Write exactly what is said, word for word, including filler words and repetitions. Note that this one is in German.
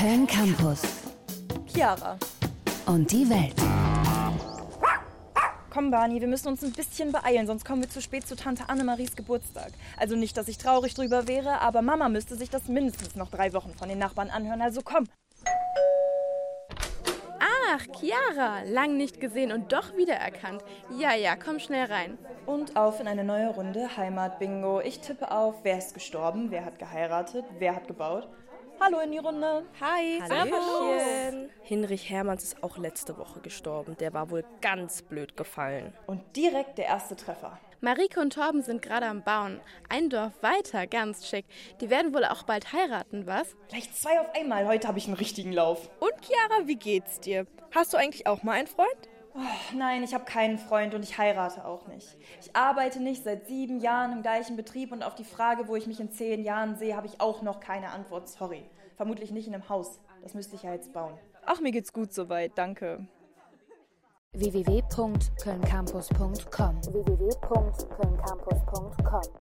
Köln Campus. Chiara. Und die Welt. Komm, Barney, wir müssen uns ein bisschen beeilen, sonst kommen wir zu spät zu Tante Annemaries Geburtstag. Also nicht, dass ich traurig drüber wäre, aber Mama müsste sich das mindestens noch drei Wochen von den Nachbarn anhören, also komm. Ach, Chiara, lang nicht gesehen und doch wiedererkannt. Ja, ja, komm schnell rein. Und auf in eine neue Runde Heimat-Bingo. Ich tippe auf, wer ist gestorben, wer hat geheiratet, wer hat gebaut. Hallo in die Runde. Hi. Hallöchen. Hinrich Hermanns ist auch letzte Woche gestorben. Der war wohl ganz blöd gefallen. Und direkt der erste Treffer. Marike und Torben sind gerade am Bauen. Ein Dorf weiter, ganz schick. Die werden wohl auch bald heiraten, was? Gleich zwei auf einmal, heute habe ich einen richtigen Lauf. Und Chiara, wie geht's dir? Hast du eigentlich auch mal einen Freund? Oh, nein, ich habe keinen Freund und ich heirate auch nicht. Ich arbeite nicht seit sieben Jahren im gleichen Betrieb und auf die Frage, wo ich mich in zehn Jahren sehe, habe ich auch noch keine Antwort. Sorry. Vermutlich nicht in einem Haus. Das müsste ich ja jetzt bauen. Ach, mir geht's gut soweit, danke. w w w punkt köln campus punkt com w w w punkt köln campus punkt com